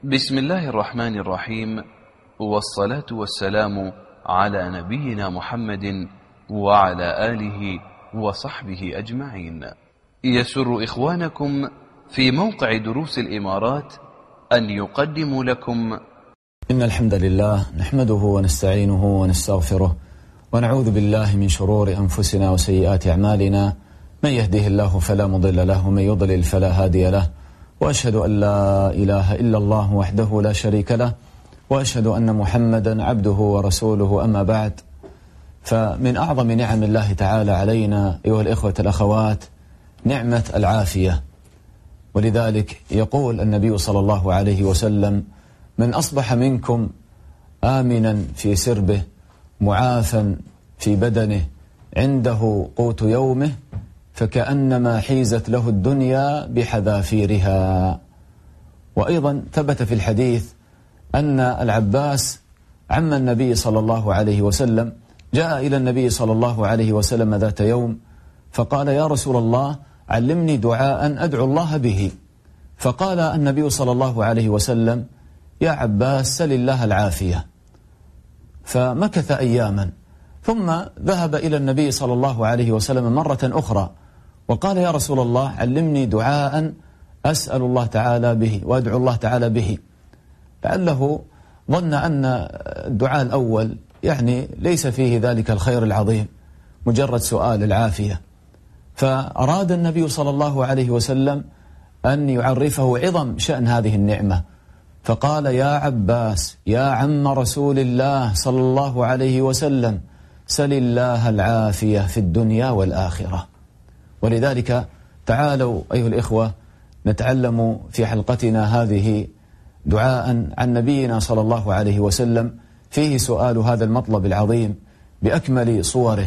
بسم الله الرحمن الرحيم، والصلاة والسلام على نبينا محمد وعلى آله وصحبه أجمعين. يسر إخوانكم في موقع دروس الإمارات أن يقدموا لكم إن الحمد لله نحمده ونستعينه ونستغفره ونعوذ بالله من شرور أنفسنا وسيئات أعمالنا، من يهده الله فلا مضل له ومن يضلل فلا هادي له، وأشهد أن لا إله إلا الله وحده لا شريك له، وأشهد أن محمدا عبده ورسوله. أما بعد، فمن أعظم نعم الله تعالى علينا أيها الإخوة الأخوات نعمة العافية. ولذلك يقول النبي صلى الله عليه وسلم: من أصبح منكم آمنا في سربه معافا في بدنه عنده قوت يومه فكأنما حيزت له الدنيا بحذافيرها. وأيضا ثبت في الحديث أن العباس عم النبي صلى الله عليه وسلم جاء إلى النبي صلى الله عليه وسلم ذات يوم فقال: يا رسول الله، علمني دعاء أدعو الله به. فقال النبي صلى الله عليه وسلم: يا عباس، سل الله العافية. فمكث أياما ثم ذهب إلى النبي صلى الله عليه وسلم مرة أخرى وقال: يا رسول الله، علمني دعاء أسأل الله تعالى به وأدعو الله تعالى به. لعله ظن أن الدعاء الأول ليس فيه ذلك الخير العظيم، مجرد سؤال العافية. فأراد النبي صلى الله عليه وسلم أن يعرفه عظم شأن هذه النعمة، فقال: يا عباس، يا عم رسول الله صلى الله عليه وسلم، سل الله العافية في الدنيا والآخرة. ولذلك تعالوا أيها الإخوة نتعلم في حلقتنا هذه دعاء عن نبينا صلى الله عليه وسلم فيه سؤال هذا المطلب العظيم بأكمل صوره،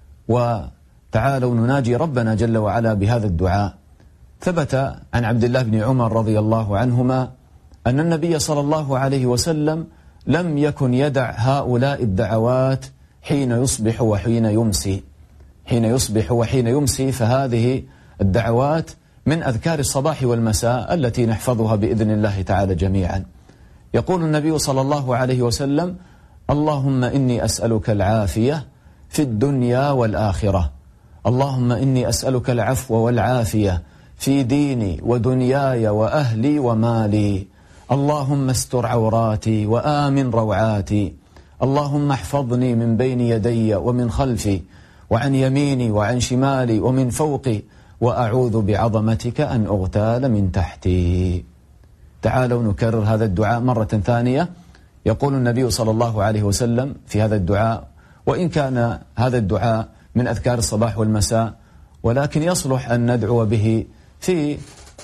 وتعالوا نناجي ربنا جل وعلا بهذا الدعاء. ثبت عن عبد الله بن عمر رضي الله عنهما أن النبي صلى الله عليه وسلم لم يكن يدع هؤلاء الدعوات حين يصبح وحين يمسي. حين يصبح وحين يمسي، فهذه الدعوات من أذكار الصباح والمساء التي نحفظها بإذن الله تعالى جميعا. يقول النبي صلى الله عليه وسلم: اللهم إني أسألك العافية في الدنيا والآخرة. اللهم إني أسألك العفو والعافية في ديني ودنياي وأهلي ومالي. اللهم استر عوراتي وآمن روعاتي. اللهم احفظني من بين يدي ومن خلفي وعن يميني وعن شمالي ومن فوقي، وأعوذ بعظمتك أن أغتال من تحتي. تعالوا نكرر هذا الدعاء مرة ثانية. يقول النبي صلى الله عليه وسلم في هذا الدعاء، وإن كان هذا الدعاء من أذكار الصباح والمساء، ولكن يصلح أن ندعو به في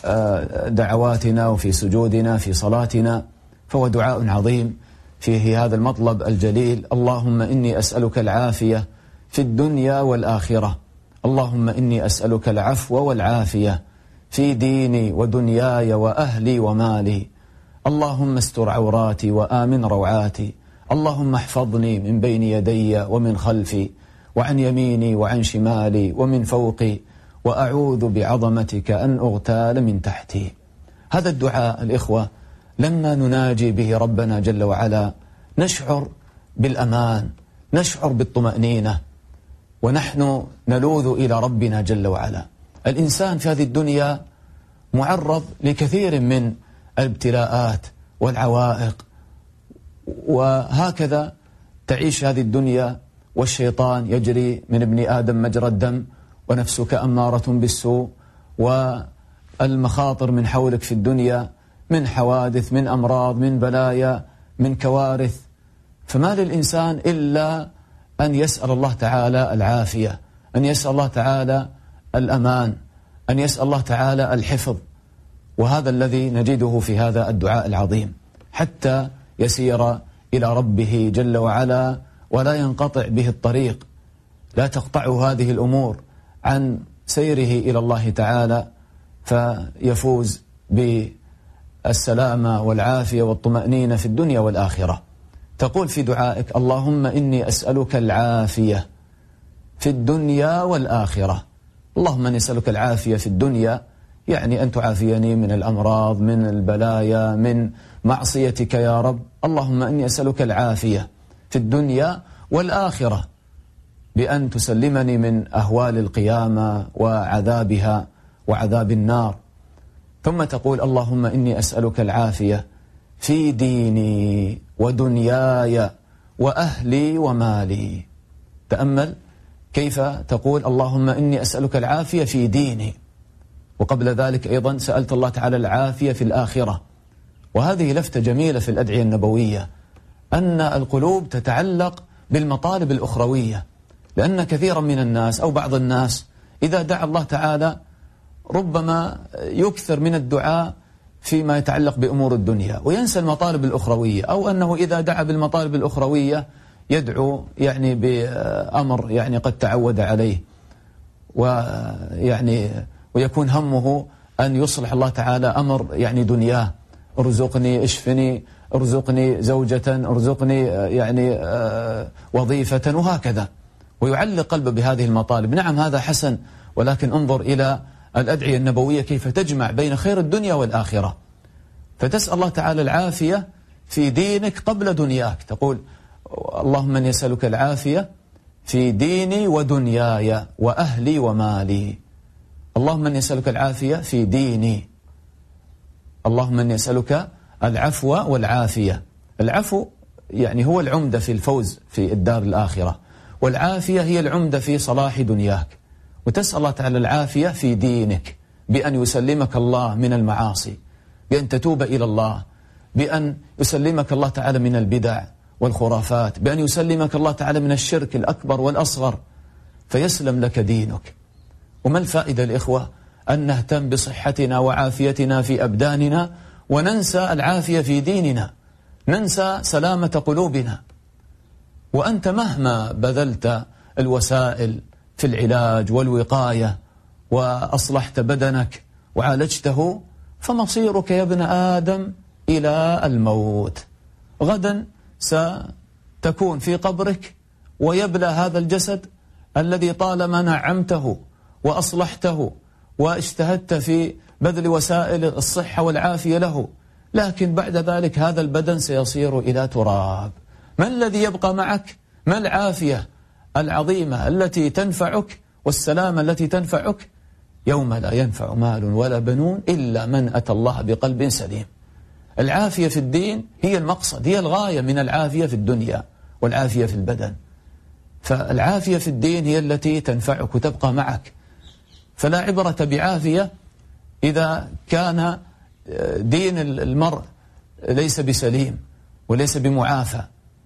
دعواتنا وفي سجودنا في صلاتنا، فهو دعاء عظيم فيه هذا المطلب الجليل: اللهم إني أسألك العافية في الدنيا والآخرة. اللهم إني أسألك العفو والعافية في ديني ودنياي وأهلي ومالي. اللهم استر عوراتي وآمن روعاتي. اللهم احفظني من بين يدي ومن خلفي وعن يميني وعن شمالي ومن فوقي، وأعوذ بعظمتك أن أغتال من تحتي. هذا الدعاء الإخوة لما نناجي به ربنا جل وعلا نشعر بالأمان، نشعر بالطمأنينة، ونحن نلوذ إلى ربنا جل وعلا. الإنسان في هذه الدنيا معرض لكثير من الابتلاءات والعوائق، وهكذا تعيش هذه الدنيا، والشيطان يجري من ابن آدم مجرى الدم، ونفسك أمارة بالسوء، والمخاطر من حولك في الدنيا من حوادث، من أمراض، من بلايا، من كوارث. فما للإنسان إلا أن يسأل الله تعالى العافية، أن يسأل الله تعالى الأمان، أن يسأل الله تعالى الحفظ. وهذا الذي نجده في هذا الدعاء العظيم، حتى يسير إلى ربه جل وعلا ولا ينقطع به الطريق، لا تقطعه هذه الأمور عن سيره إلى الله تعالى، فيفوز بالسلامة والعافية والطمأنينة في الدنيا والآخرة. تقول في دعائك: اللهم إني أسألك العافية في الدنيا والآخرة. اللهم إني أسألك العافية في الدنيا، يعني أن تعافيني من الأمراض، من البلايا، من معصيتك يا رب. اللهم إني أسألك العافية في الدنيا والآخرة، بأن تسلمني من أهوال القيامة وعذابها وعذاب النار. ثم تقول اللهم إني أسألك العافية في ديني ودنياي وأهلي ومالي. تأمل كيف تقول اللهم إني أسألك العافية في ديني، وقبل ذلك أيضا سألت الله تعالى العافية في الآخرة. وهذه لفتة جميلة في الأدعية النبوية، أن القلوب تتعلق بالمطالب الأخروية، لأن كثيرا من الناس أو بعض الناس إذا دعا الله تعالى ربما يكثر من الدعاء فيما يتعلق بأمور الدنيا وينسى المطالب الأخروية، أو أنه إذا دعا بالمطالب الأخروية يدعو يعني بأمر يعني قد تعود عليه، ويكون همه أن يصلح الله تعالى أمر يعني دنياه، ارزقني، اشفني، ارزقني زوجة، ارزقني يعني وظيفة، وهكذا، ويعلق قلبه بهذه المطالب. نعم هذا حسن، ولكن انظر إلى الأدعية النبوية كيف تجمع بين خير الدنيا والآخرة. فتسأل الله تعالى العافية في دينك قبل دنياك، تقول اللهم إني أسألك العافية في ديني ودنياي وأهلي ومالي. اللهم إني أسألك العافية في ديني، اللهم إني أسألك العفو والعافية. العفو يعني هو العمدة في الفوز في الدار الآخرة، والعافية هي العمدة في صلاح دنياك. وتسأل الله تعالى العافية في دينك بأن يسلمك الله من المعاصي، بأن تتوب إلى الله، بأن يسلمك الله تعالى من البدع والخرافات، بأن يسلمك الله تعالى من الشرك الأكبر والأصغر، فيسلم لك دينك. وما الفائدة الإخوة أن نهتم بصحتنا وعافيتنا في أبداننا وننسى العافية في ديننا، ننسى سلامة قلوبنا. وأنت مهما بذلت الوسائل في العلاج والوقاية وأصلحت بدنك وعالجته، فمصيرك يا ابن آدم إلى الموت. غدا ستكون في قبرك ويبلى هذا الجسد الذي طالما نعمته وأصلحته واجتهدت في بذل وسائل الصحة والعافية له، لكن بعد ذلك هذا البدن سيصير إلى تراب. ما الذي يبقى معك؟ ما العافية العظيمة التي تنفعك والسلامة التي تنفعك؟ يوم لا ينفع مال ولا بنون إلا من أتى الله بقلب سليم. العافية في الدين هي المقصد، هي الغاية من العافية في الدنيا والعافية في البدن. فالعافية في الدين هي التي تنفعك وتبقى معك. فلا عبرة بعافية إذا كان دين المرء ليس بسليم وليس بمعافى.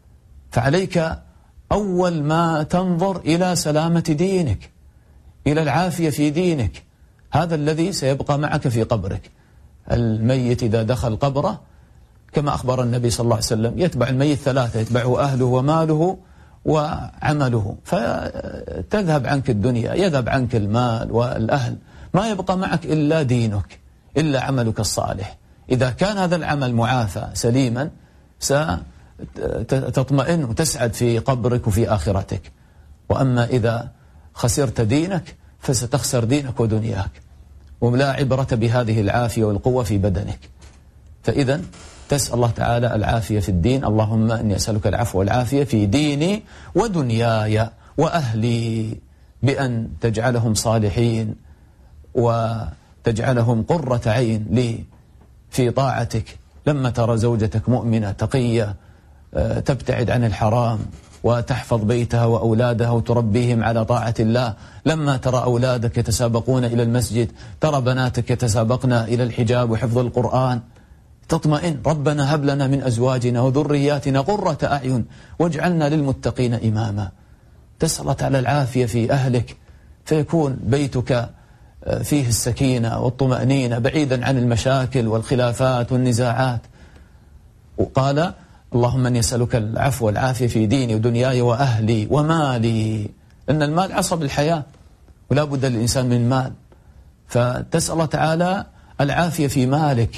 فعليك أول ما تنظر إلى سلامة دينك، إلى العافية في دينك، هذا الذي سيبقى معك في قبرك. الميت إذا دخل قبره كما أخبر النبي صلى الله عليه وسلم يتبع الميت ثلاثة، يتبعه أهله وماله وعمله، فتذهب عنك الدنيا، يذهب عنك المال والأهل، ما يبقى معك إلا دينك، إلا عملك الصالح. إذا كان هذا العمل معافى سليما ستطمئن وتسعد في قبرك وفي آخرتك. وأما إذا خسرت دينك فستخسر دينك ودنياك، ولا عبرة بهذه العافية والقوة في بدنك. فإذا تسأل الله تعالى العافية في الدين، اللهم إني أسألك العفو والعافية في ديني ودنياي وأهلي، بأن تجعلهم صالحين وتجعلهم قرة عين لي في طاعتك. لما ترى زوجتك مؤمنة تقية تبتعد عن الحرام وتحفظ بيتها وأولادها وتربيهم على طاعة الله، لما ترى أولادك يتسابقون إلى المسجد، ترى بناتك يتسابقن إلى الحجاب وحفظ القرآن، تطمئن. ربنا هب لنا من أزواجنا وذرياتنا قرة أعين واجعلنا للمتقين إماما. تسأل على العافية في أهلك، فيكون بيتك فيه السكينة والطمأنينة بعيدا عن المشاكل والخلافات والنزاعات. وقال اللهم أني أسألك العفو والعافية في ديني ودنياي وأهلي ومالي، لأن المال عصب الحياة ولا بد للإنسان من مال. فتسأل الله تعالى العافية في مالك،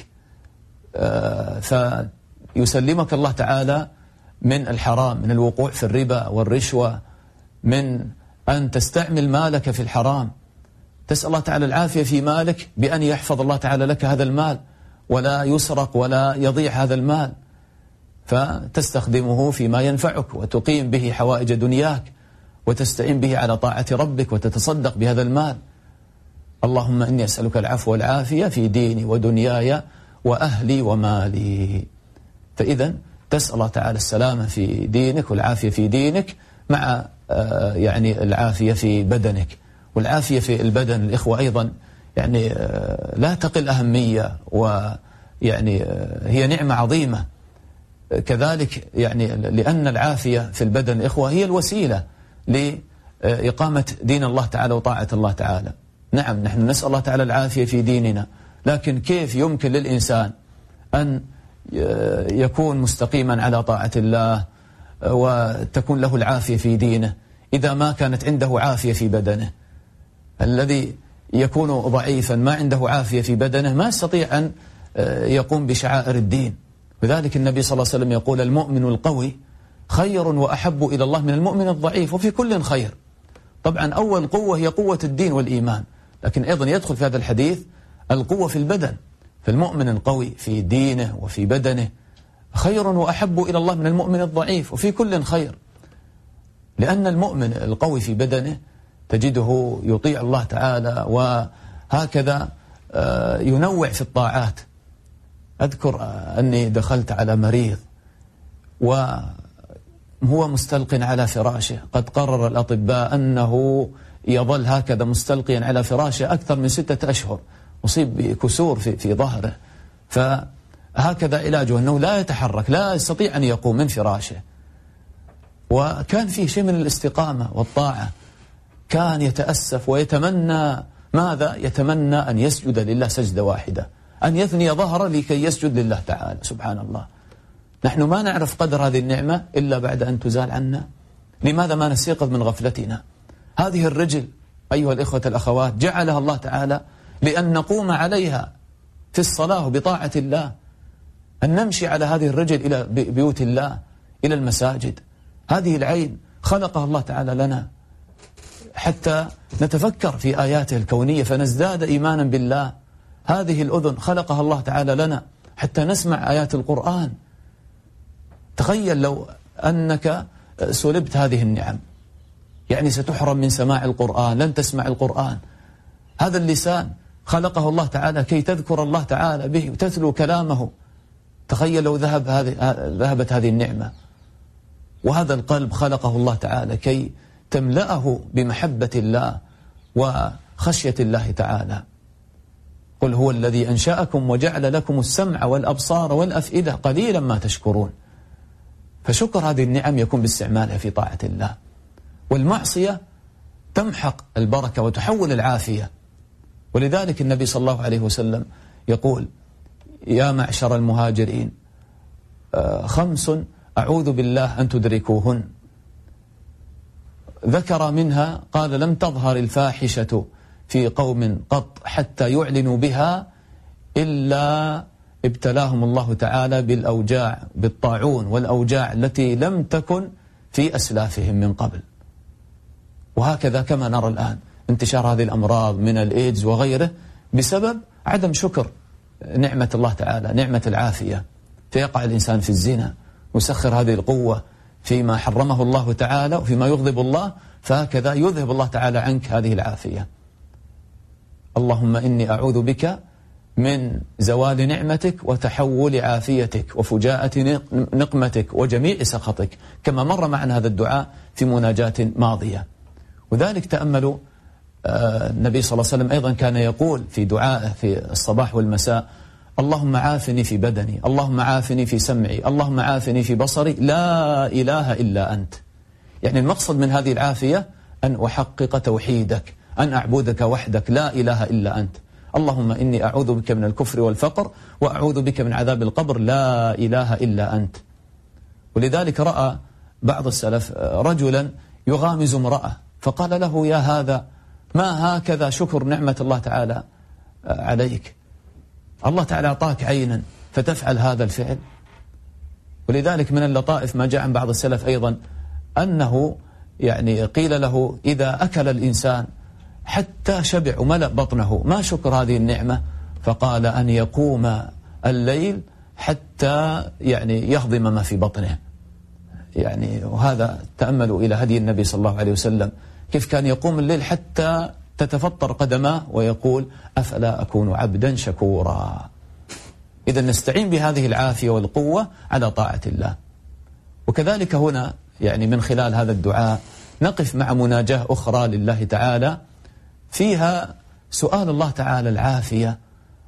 فيسلمك الله تعالى من الحرام، من الوقوع في الربا والرشوة، من أن تستعمل مالك في الحرام. تسأل الله تعالى العافية في مالك بأن يحفظ الله تعالى لك هذا المال ولا يسرق ولا يضيع هذا المال، فتستخدمه فيما ينفعك وتقيم به حوائج دنياك وتستعين به على طاعة ربك وتتصدق بهذا المال. اللهم إني أسألك العفو والعافية في ديني ودنياي وأهلي ومالي. فإذا تسأل الله تعالى السلامة في دينك والعافية في دينك مع يعني العافية في بدنك. والعافية في البدن الإخوة أيضا يعني لا تقل أهمية، ويعني هي نعمة عظيمة كذلك، يعني لأن العافية في البدن الإخوة هي الوسيلة لإقامة دين الله تعالى وطاعة الله تعالى. نعم نحن نسأل الله تعالى العافية في ديننا، لكن كيف يمكن للإنسان أن يكون مستقيما على طاعة الله وتكون له العافية في دينه إذا ما كانت عنده عافية في بدنه؟ الذي يكون ضعيفا ما عنده عافية في بدنه ما يستطيع أن يقوم بشعائر الدين. وذلك النبي صلى الله عليه وسلم يقول: المؤمن القوي خير وأحب إلى الله من المؤمن الضعيف، وفي كل خير. طبعا أول قوة هي قوة الدين والإيمان، لكن أيضا يدخل في هذا الحديث القوة في البدن. فالمؤمن القوي في دينه وفي بدنه خير وأحب إلى الله من المؤمن الضعيف، وفي كل خير، لأن المؤمن القوي في بدنه تجده يطيع الله تعالى وهكذا ينوع في الطاعات. أذكر أني دخلت على مريض وهو مستلق على فراشه، قد قرر الأطباء أنه يظل هكذا مستلقيا على فراشه أكثر من 6 أشهر، أصيب بكسور في ظهره، فهكذا علاجه أنه لا يتحرك، لا يستطيع أن يقوم من فراشه. وكان فيه شيء من الاستقامة والطاعة، كان يتأسف ويتمنى ماذا؟ يتمنى أن يسجد لله سجدة واحدة، أن يثني ظهره لكي يسجد لله تعالى. سبحان الله، نحن ما نعرف قدر هذه النعمة إلا بعد أن تزال عنا. لماذا ما نستيقظ من غفلتنا؟ هذه الرجل أيها الإخوة الأخوات جعلها الله تعالى لأن نقوم عليها في الصلاة بطاعة الله، أن نمشي على هذه الرجل إلى بيوت الله، إلى المساجد. هذه العين خلقها الله تعالى لنا حتى نتفكر في آياته الكونية فنزداد إيمانا بالله. هذه الأذن خلقها الله تعالى لنا حتى نسمع آيات القرآن. تخيل لو أنك سلبت هذه النعم، يعني ستحرم من سماع القرآن، لن تسمع القرآن. هذا اللسان خلقه الله تعالى كي تذكر الله تعالى به وتتلو كلامه. تخيل لو ذهبت هذه النعمة. وهذا القلب خلقه الله تعالى كي تملأه بمحبة الله وخشية الله تعالى. قل هو الذي أنشأكم وجعل لكم السمع والأبصار والأفئدة قليلا ما تشكرون. فشكر هذه النعم يكون باستعمالها في طاعة الله. والمعصية تمحق البركة وتحول العافية. ولذلك النبي صلى الله عليه وسلم يقول: يا معشر المهاجرين 5 أعوذ بالله أن تدركوهن. ذكر منها قال: لم تظهر الفاحشة في قوم قط حتى يعلنوا بها إلا ابتلاهم الله تعالى بالأوجاع، بالطاعون والأوجاع التي لم تكن في أسلافهم من قبل. وهكذا كما نرى الآن انتشار هذه الأمراض من الإيدز وغيره بسبب عدم شكر نعمة الله تعالى، نعمة العافية. فيقع الإنسان في الزنا ويسخر هذه القوة فيما حرمه الله تعالى وفيما يغضب الله، فهكذا يذهب الله تعالى عنك هذه العافية. اللهم إني أعوذ بك من زوال نعمتك وتحول عافيتك وفجاءة نقمتك وجميع سخطك، كما مر معنا هذا الدعاء في مناجاة ماضية. وذلك تأملوا النبي صلى الله عليه وسلم أيضا كان يقول في دعائه في الصباح والمساء: اللهم عافني في بدني، اللهم عافني في سمعي، اللهم عافني في بصري، لا إله إلا أنت. يعني المقصد من هذه العافية أن أحقق توحيدك، أن أعبدك وحدك، لا إله إلا أنت. اللهم إني أعوذ بك من الكفر والفقر وأعوذ بك من عذاب القبر، لا إله إلا أنت. ولذلك رأى بعض السلف رجلا يغامز امرأة، فقال له: يا هذا ما هكذا شكر نعمة الله تعالى عليك؟ الله تعالى أعطاك عينا فتفعل هذا الفعل. ولذلك من اللطائف ما جاء عن بعض السلف أيضا أنه يعني قيل له: إذا أكل الإنسان حتى شبع وملأ بطنه. ما شكر هذه النعمة؟ فقال أن يقوم الليل حتى يعني يهضم ما في بطنه. يعني وهذا تأملوا إلى هدي النبي صلى الله عليه وسلم، كيف كان يقوم الليل حتى تتفطر قدماه ويقول أفلا أكون عبدا شكورا. إذا نستعين بهذه العافية والقوة على طاعة الله. وكذلك هنا يعني من خلال هذا الدعاء نقف مع مناجاة أخرى لله تعالى فيها سؤال الله تعالى العافية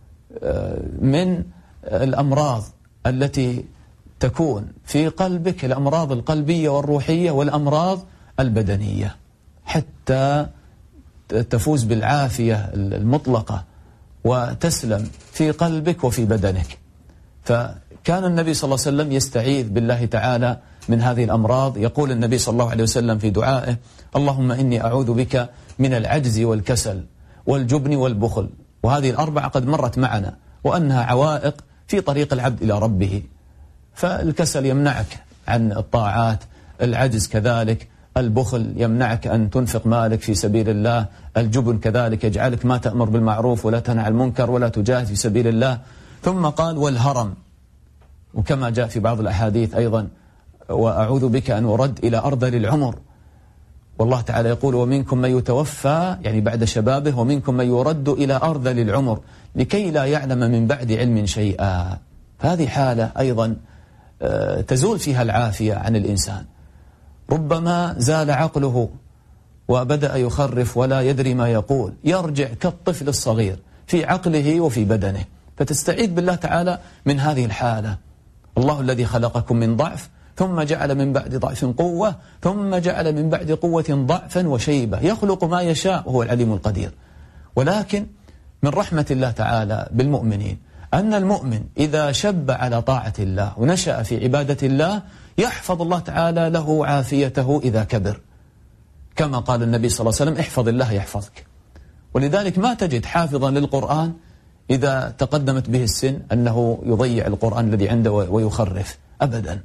من الأمراض التي تكون في قلبك، الأمراض القلبية والروحية والأمراض البدنية، حتى تفوز بالعافية المطلقة وتسلم في قلبك وفي بدنك. فكان النبي صلى الله عليه وسلم يستعيذ بالله تعالى من هذه الأمراض. يقول النبي صلى الله عليه وسلم في دعائه: اللهم إني أعوذ بك من العجز والكسل والجبن والبخل. وهذه الأربعة قد مرت معنا وأنها عوائق في طريق العبد إلى ربه. فالكسل يمنعك عن الطاعات، العجز كذلك، البخل يمنعك أن تنفق مالك في سبيل الله، الجبن كذلك يجعلك ما تأمر بالمعروف ولا تنهى عن المنكر ولا تجاهد في سبيل الله. ثم قال والهرم، وكما جاء في بعض الأحاديث أيضا: وأعوذ بك أن أرد إلى أرذل العمر. والله تعالى يقول: ومنكم من يتوفى يعني بعد شبابه، ومنكم من يرد إلى أرذل العمر لكي لا يعلم من بعد علم شيئا. هذه حالة أيضا تزول فيها العافية عن الإنسان. ربما زال عقله وبدأ يخرف ولا يدري ما يقول، يرجع كالطفل الصغير في عقله وفي بدنه. فتستعيذ بالله تعالى من هذه الحالة. الله الذي خلقكم من ضعف ثم جعل من بعد ضعف قوة ثم جعل من بعد قوة ضعفا وشيبة، يخلق ما يشاء وهو العليم القدير. ولكن من رحمة الله تعالى بالمؤمنين أن المؤمن إذا شب على طاعة الله ونشأ في عبادة الله يحفظ الله تعالى له عافيته إذا كبر، كما قال النبي صلى الله عليه وسلم: احفظ الله يحفظك. ولذلك ما تجد حافظا للقرآن إذا تقدمت به السن أنه يضيع القرآن الذي عنده ويخرف أبدا.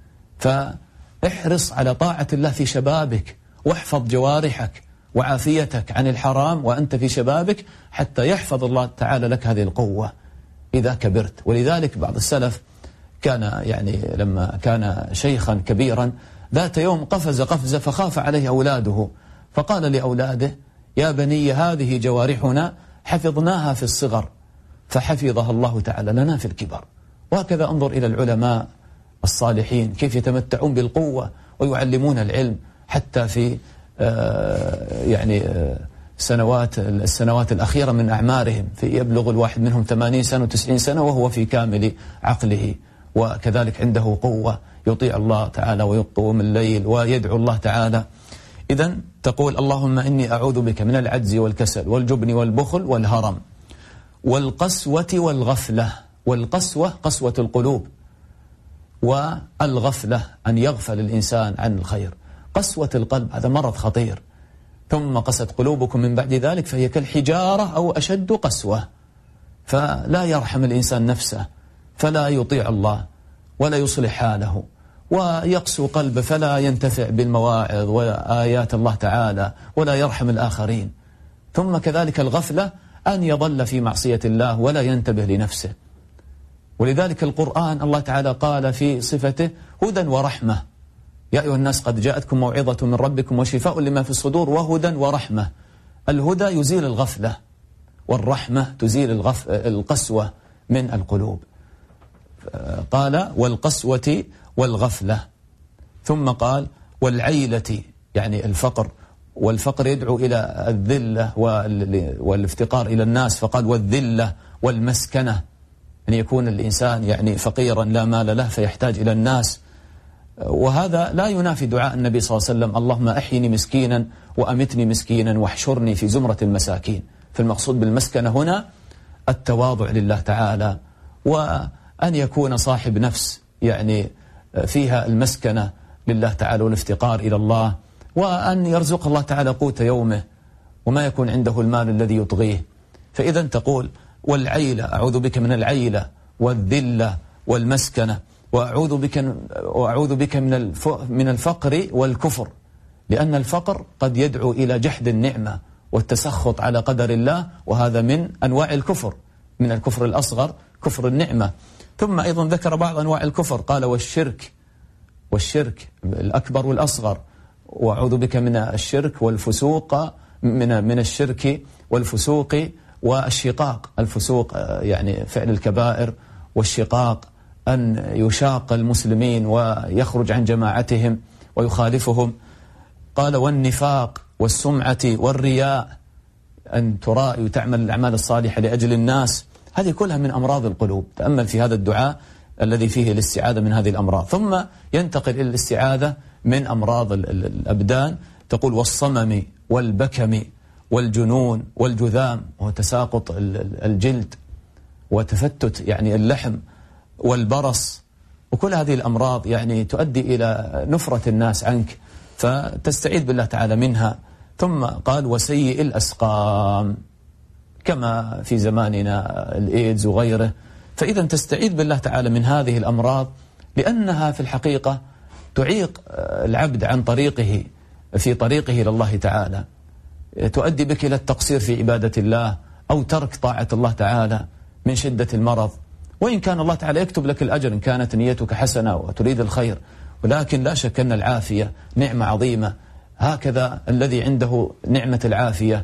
فاحرص على طاعة الله في شبابك، واحفظ جوارحك وعافيتك عن الحرام وأنت في شبابك، حتى يحفظ الله تعالى لك هذه القوة إذا كبرت. ولذلك بعض السلف كان يعني لما كان شيخا كبيرا ذات يوم قفز قفزة فخاف عليه أولاده، فقال لأولاده: يا بني هذه جوارحنا حفظناها في الصغر فحفظها الله تعالى لنا في الكبر. وهكذا انظر إلى العلماء الصالحين كيف يتمتعون بالقوة ويعلمون العلم حتى في السنوات الأخيرة من أعمارهم، في يبلغ الواحد منهم 80 سنة و90 سنة وهو في كامل عقله، وكذلك عنده قوة يطيع الله تعالى ويقوم الليل ويدعو الله تعالى. إذن تقول: اللهم إني أعوذ بك من العجز والكسل والجبن والبخل والهرم والقسوة والغفلة. والقسوة قسوة القلوب، والغفلة أن يغفل الإنسان عن الخير. قسوة القلب هذا مرض خطير. ثم قست قلوبكم من بعد ذلك فهي كالحجارة أو أشد قسوة. فلا يرحم الإنسان نفسه فلا يطيع الله ولا يصلح حاله، ويقسو قلبه فلا ينتفع بالمواعظ وآيات الله تعالى ولا يرحم الآخرين. ثم كذلك الغفلة أن يظل في معصية الله ولا ينتبه لنفسه. ولذلك القرآن الله تعالى قال في صفته: هدى ورحمة. يا أيها الناس قد جاءتكم موعظة من ربكم وشفاء لما في الصدور وهدى ورحمة. الهدى يزيل الغفلة، والرحمة تزيل القسوة من القلوب. قال: والقسوة والغفلة. ثم قال: والعيلة يعني الفقر، والفقر يدعو إلى الذلة والافتقار إلى الناس، فقال: والذلة والمسكنة، أن يكون الإنسان يعني فقيرا لا مال له فيحتاج إلى الناس. وهذا لا ينافي دعاء النبي صلى الله عليه وسلم: اللهم أحيني مسكينا وأمتني مسكينا واحشرني في زمرة المساكين. فالمقصود بالمسكنة هنا التواضع لله تعالى، وأن يكون صاحب نفس يعني فيها المسكنة لله تعالى والافتقار إلى الله، وأن يرزق الله تعالى قوت يومه وما يكون عنده المال الذي يطغيه. فإذا تقول: والعيلة، أعوذ بك من العيلة والذلة والمسكنة، وأعوذ بك من الفقر والكفر، لأن الفقر قد يدعو إلى جحد النعمة والتسخط على قدر الله، وهذا من أنواع الكفر، من الكفر الأصغر كفر النعمة. ثم أيضا ذكر بعض أنواع الكفر، قال والشرك الأكبر والأصغر، وأعوذ بك من الشرك والفسوق، من الشرك والفسوق والشقاق. الفسوق يعني فعل الكبائر، والشقاق أن يشاق المسلمين ويخرج عن جماعتهم ويخالفهم. قال والنفاق والسمعة والرياء، أن ترائي وتعمل الأعمال الصالحة لأجل الناس، هذه كلها من أمراض القلوب. تأمل في هذا الدعاء الذي فيه الاستعاذة من هذه الأمراض. ثم ينتقل إلى الاستعاذة من أمراض الأبدان، تقول والصمم والبكم والجنون والجذام، وهو تساقط الجلد وتفتت يعني اللحم، والبرص، وكل هذه الأمراض يعني تؤدي إلى نفرة الناس عنك، فتستعيذ بالله تعالى منها. ثم قال وسيء الأسقام، كما في زماننا الإيدز وغيره. فإذا تستعيذ بالله تعالى من هذه الأمراض، لأنها في الحقيقة تعيق العبد عن طريقه، في طريقه إلى الله تعالى، تؤدي بك إلى التقصير في عبادة الله أو ترك طاعة الله تعالى من شدة المرض. وإن كان الله تعالى يكتب لك الأجر إن كانت نيتك حسنة وتريد الخير، ولكن لا شك أن العافية نعمة عظيمة. هكذا الذي عنده نعمة العافية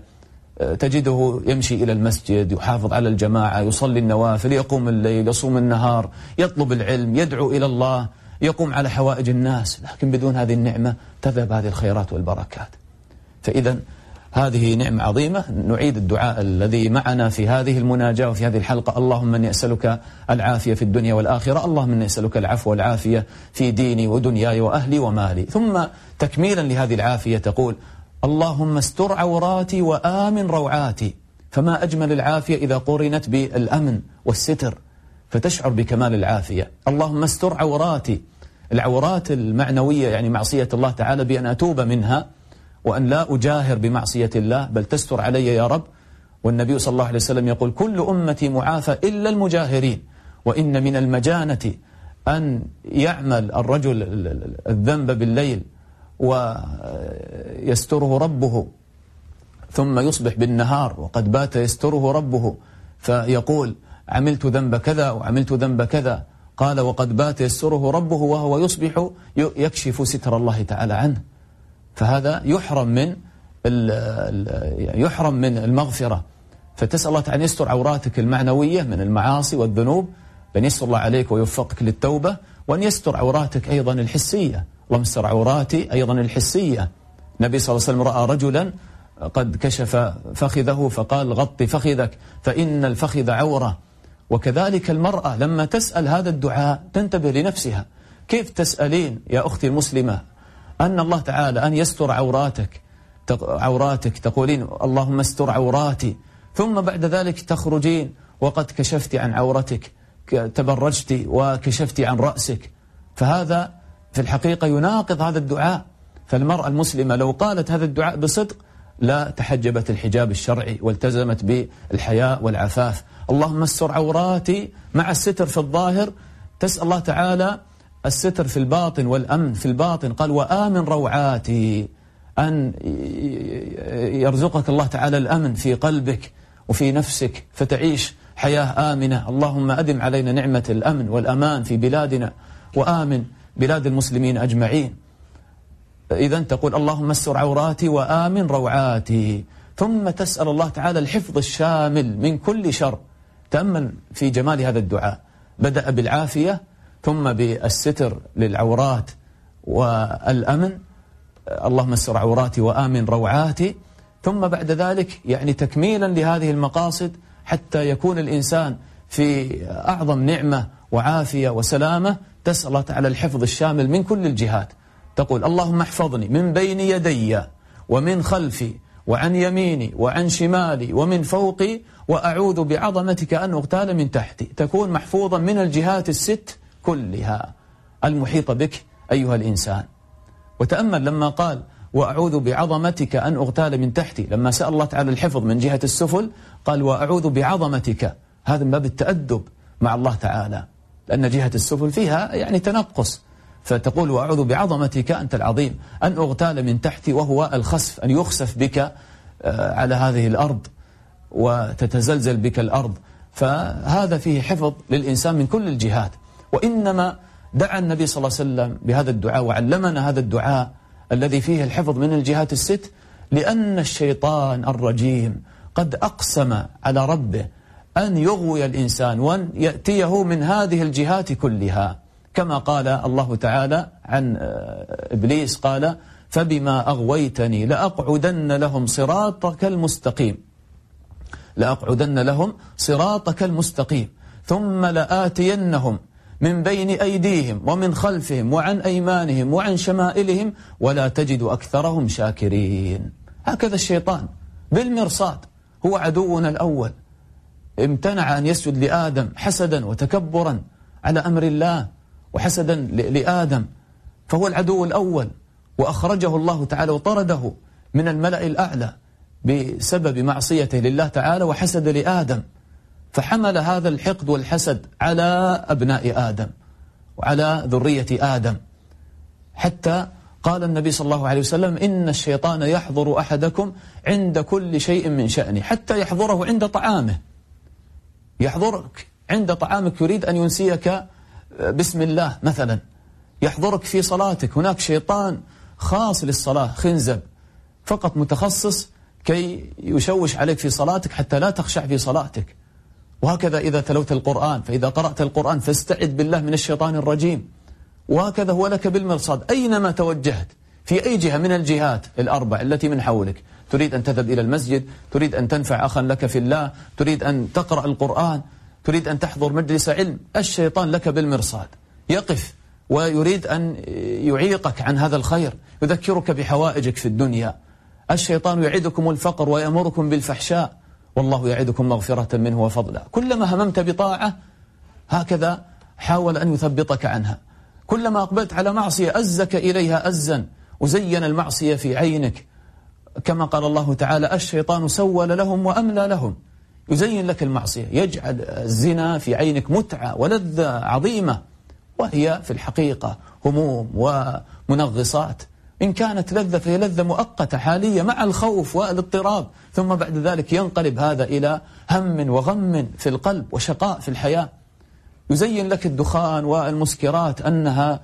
تجده يمشي إلى المسجد، يحافظ على الجماعة، يصلي النوافل، يقوم الليل، يصوم النهار، يطلب العلم، يدعو إلى الله، يقوم على حوائج الناس. لكن بدون هذه النعمة تذهب هذه الخيرات والبركات. فإذا هذه نعمة عظيمة. نعيد الدعاء الذي معنا في هذه المناجاة وفي هذه الحلقة: اللهم إني أسألك العافية في الدنيا والآخرة، اللهم إني أسألك العفو والعافية في ديني ودنياي وأهلي ومالي. ثم تكميلا لهذه العافية تقول: اللهم استر عوراتي وآمن روعاتي. فما أجمل العافية إذا قرنت بالأمن والستر، فتشعر بكمال العافية. اللهم استر عوراتي، العورات المعنوية يعني معصية الله تعالى، بأن أتوب منها وأن لا أجاهر بمعصية الله، بل تستر علي يا رب. والنبي صلى الله عليه وسلم يقول: كل أمتي معافى إلا المجاهرين. وإن من المجانة أن يعمل الرجل الذنب بالليل ويستره ربه، ثم يصبح بالنهار وقد بات يستره ربه، فيقول: عملت ذنب كذا وعملت ذنب كذا. قال: وقد بات يستره ربه وهو يصبح يكشف ستر الله تعالى عنه. فهذا يحرم من المغفرة. فتسأل الله تعالى يستر عوراتك المعنوية من المعاصي والذنوب، بأن يستر الله عليك ويوفقك للتوبة، وأن يستر عوراتك أيضا الحسية. اللهم استر عوراتي أيضا الحسية. النبي صلى الله عليه وسلم رأى رجلا قد كشف فخذه فقال: غط فخذك فإن الفخذ عورة. وكذلك المرأة لما تسأل هذا الدعاء تنتبه لنفسها. كيف تسألين يا أختي المسلمة أن الله تعالى أن يستر عوراتك، تقولين: اللهم استر عوراتي، ثم بعد ذلك تخرجين وقد كشفت عن عورتك، تبرجت وكشفت عن رأسك. فهذا في الحقيقة يناقض هذا الدعاء. فالمرأة المسلمة لو قالت هذا الدعاء بصدق لا تحجبت الحجاب الشرعي والتزمت بالحياء والعفاف. اللهم استر عوراتي مع الستر في الظاهر، تسأل الله تعالى الستر في الباطن والأمن في الباطن. قال: وآمن روعاتي، أن يرزقك الله تعالى الأمن في قلبك وفي نفسك، فتعيش حياة آمنة. اللهم أدم علينا نعمة الأمن والأمان في بلادنا، وآمن بلاد المسلمين أجمعين. إذن تقول: اللهم استر عوراتي وآمن روعاتي. ثم تسأل الله تعالى الحفظ الشامل من كل شر. تأمل في جمال هذا الدعاء، بدأ بالعافية ثم بالستر للعورات والأمن، اللهم استر عوراتي وآمن روعاتي. ثم بعد ذلك يعني تكميلا لهذه المقاصد حتى يكون الإنسان في أعظم نعمة وعافية وسلامة، تسأل الله تعالى الحفظ الشامل من كل الجهات. تقول: اللهم احفظني من بين يدي ومن خلفي وعن يميني وعن شمالي ومن فوقي، وأعوذ بعظمتك أن أغتال من تحتي. تكون محفوظا من الجهات الست كلها المحيطة بك أيها الإنسان. وتأمل لما قال: وأعوذ بعظمتك أن أغتال من تحتي، لما سأل الله تعالى الحفظ من جهة السفل قال: وأعوذ بعظمتك. هذا من باب التأدب مع الله تعالى، لأن جهة السفل فيها يعني تنقص، فتقول: وأعوذ بعظمتك أنت العظيم أن أغتال من تحتي، وهو الخسف، أن يخسف بك على هذه الأرض وتتزلزل بك الأرض. فهذا فيه حفظ للإنسان من كل الجهات. وإنما دعا النبي صلى الله عليه وسلم بهذا الدعاء وعلمنا هذا الدعاء الذي فيه الحفظ من الجهات الست، لأن الشيطان الرجيم قد أقسم على ربه أن يغوي الإنسان وأن يأتيه من هذه الجهات كلها، كما قال الله تعالى عن إبليس قال: فبما أغويتني لأقعدن لهم صراطك المستقيم، لأقعدن لهم صراطك المستقيم ثم لآتينهم من بين أيديهم ومن خلفهم وعن أيمانهم وعن شمائلهم ولا تجد أكثرهم شاكرين. هكذا الشيطان بالمرصاد، هو عدونا الأول، امتنع أن يسجد لآدم حسدا وتكبرا على أمر الله وحسدا لآدم، فهو العدو الأول، وأخرجه الله تعالى وطرده من الملأ الأعلى بسبب معصيته لله تعالى وحسد لآدم، فحمل هذا الحقد والحسد على أبناء آدم وعلى ذرية آدم، حتى قال النبي صلى الله عليه وسلم: إن الشيطان يحضر أحدكم عند كل شيء من شأنه، حتى يحضره عند طعامه، يحضرك عند طعامك، يريد أن ينسيك بسم الله مثلا، يحضرك في صلاتك، هناك شيطان خاص للصلاة خنزب فقط متخصص كي يشوش عليك في صلاتك حتى لا تخشع في صلاتك. وهكذا إذا تلوت القرآن، فإذا قرأت القرآن فاستعذ بالله من الشيطان الرجيم. وهكذا هو لك بالمرصاد أينما توجهت في أي جهة من الجهات الأربع التي من حولك، تريد أن تذهب إلى المسجد، تريد أن تنفع أخا لك في الله، تريد أن تقرأ القرآن، تريد أن تحضر مجلس علم، الشيطان لك بالمرصاد، يقف ويريد أن يعيقك عن هذا الخير، يذكرك بحوائجك في الدنيا. الشيطان يعدكم الفقر ويأمركم بالفحشاء والله يعدكم مغفرة منه وفضلا. كلما هممت بطاعة هكذا حاول أن يثبطك عنها، كلما أقبلت على معصية أزك إليها أزا وزين المعصية في عينك، كما قال الله تعالى: الشيطان سول لهم وأملى لهم، يزين لك المعصية، يجعل الزنا في عينك متعة ولذة عظيمة، وهي في الحقيقة هموم ومنغصات. إن كانت لذة فهي لذة مؤقتة حالية مع الخوف والاضطراب، ثم بعد ذلك ينقلب هذا إلى هم وغم في القلب وشقاء في الحياة. يزين لك الدخان والمسكرات أنها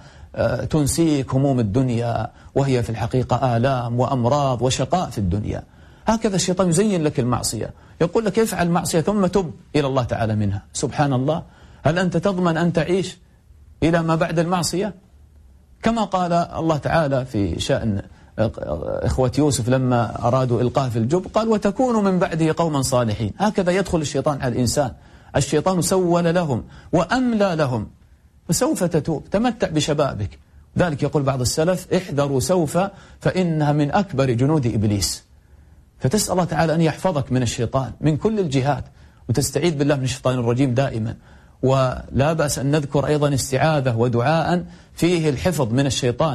تنسيك هموم الدنيا، وهي في الحقيقة آلام وأمراض وشقاء في الدنيا. هكذا الشيطان يزين لك المعصية، يقول لك افعل معصية ثم تب إلى الله تعالى منها. سبحان الله، هل أنت تضمن أن تعيش إلى ما بعد المعصية؟ كما قال الله تعالى في شأن إخوة يوسف لما أرادوا إلقاه في الجب، قال: وتكونوا من بعده قوما صالحين. هكذا يدخل الشيطان على الإنسان، الشيطان سول لهم وأملى لهم، وسوف تتوب، تمتع بشبابك. ذلك يقول بعض السلف: احذروا سوف فإنها من أكبر جنود إبليس. فتسأل الله تعالى أن يحفظك من الشيطان من كل الجهات، وتستعيذ بالله من الشيطان الرجيم دائما. ولا بأس أن نذكر أيضا استعاذة ودعاء فيه الحفظ من الشيطان: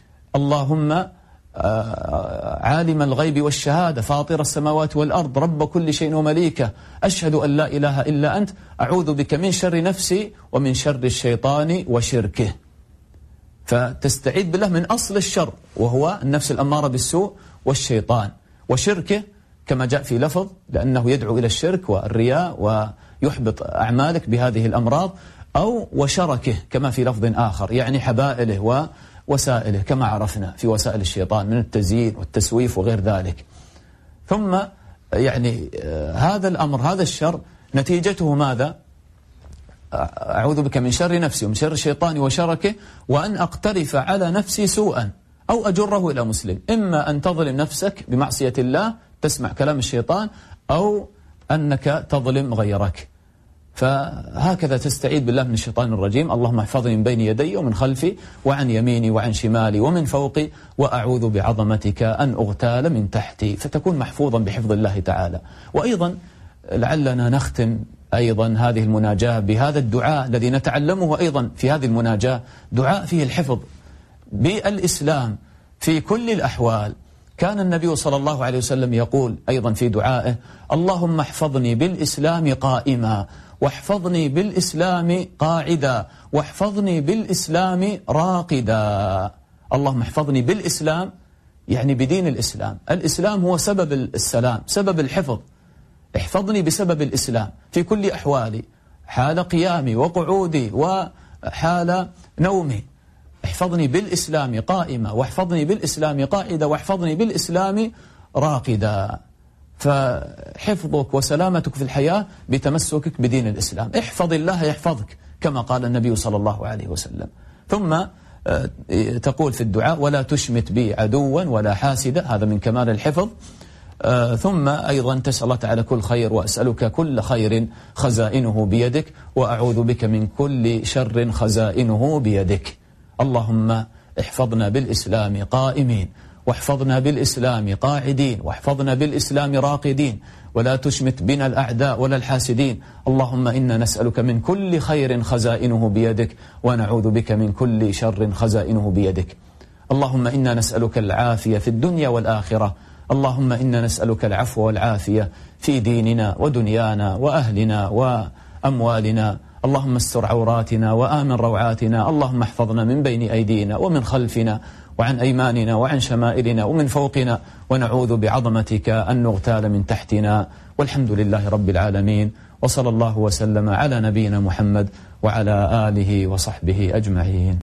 اللهم عالم الغيب والشهادة فاطر السماوات والأرض رب كل شيء ومليكه أشهد أن لا إله إلا أنت أعوذ بك من شر نفسي ومن شر الشيطان وشركه. فتستعيذ بالله من أصل الشر وهو النفس الأمارة بالسوء والشيطان، وشركه كما جاء في لفظ لأنه يدعو إلى الشرك والرياء ويحبط أعمالك بهذه الأمراض، أو وشركه كما في لفظ آخر يعني حبائله ووسائله كما عرفنا في وسائل الشيطان من التزيين والتسويف وغير ذلك. ثم يعني هذا الأمر هذا الشر نتيجته ماذا؟ أعوذ بك من شر نفسي ومن شر الشيطان وشركه وأن أقترف على نفسي سوءا أو أجره إلى مسلم. إما أن تظلم نفسك بمعصية الله تسمع كلام الشيطان، أو أنك تظلم غيرك. فهكذا تستعيذ بالله من الشيطان الرجيم: اللهم احفظني من بين يدي ومن خلفي وعن يميني وعن شمالي ومن فوقي وأعوذ بعظمتك أن أغتال من تحتي، فتكون محفوظا بحفظ الله تعالى. وأيضا لعلنا نختم أيضا هذه المناجاة بهذا الدعاء الذي نتعلمه أيضا في هذه المناجاة، دعاء فيه الحفظ بالإسلام في كل الأحوال. كان النبي صلى الله عليه وسلم يقول أيضا في دعائه: اللهم احفظني بالإسلام قائما، واحفظني بالإسلام قاعدا، واحفظني بالإسلام راقدا. اللهم احفظني بالإسلام، يعني بدين الإسلام. الإسلام هو سبب السلام، سبب الحفظ. احفظني بسبب الإسلام في كل أحوالي، حال قيامي وقعودي وحال نومي. احفظني بالإسلام قائمة، واحفظني بالإسلام قائدة، واحفظني بالإسلام راقدا. فحفظك وسلامتك في الحياة بتمسكك بدين الإسلام. احفظ الله يحفظك كما قال النبي صلى الله عليه وسلم. ثم تقول في الدعاء: ولا تشمت بي عدوا ولا حاسدا، هذا من كمال الحفظ. ثم أيضا تسأل الله تعالى كل خير، وأسألك كل خير خزائنه بيدك، وأعوذ بك من كل شر خزائنه بيدك. اللهم احفظنا بالإسلام قائمين، واحفظنا بالإسلام قاعدين، واحفظنا بالإسلام راقدين، ولا تشمت بنا الأعداء ولا الحاسدين. اللهم إنا نسألك من كل خير خزائنه بيدك، ونعوذ بك من كل شر خزائنه بيدك. اللهم إنا نسألك العافية في الدنيا والآخرة. اللهم إنا نسألك العفو والعافية في ديننا ودنيانا وأهلنا وأموالنا. اللهم استر عوراتنا وآمن روعاتنا. اللهم احفظنا من بين أيدينا ومن خلفنا وعن أيماننا وعن شمائلنا ومن فوقنا، ونعوذ بعظمتك أن نغتال من تحتنا. والحمد لله رب العالمين، وصلى الله وسلم على نبينا محمد وعلى آله وصحبه أجمعين.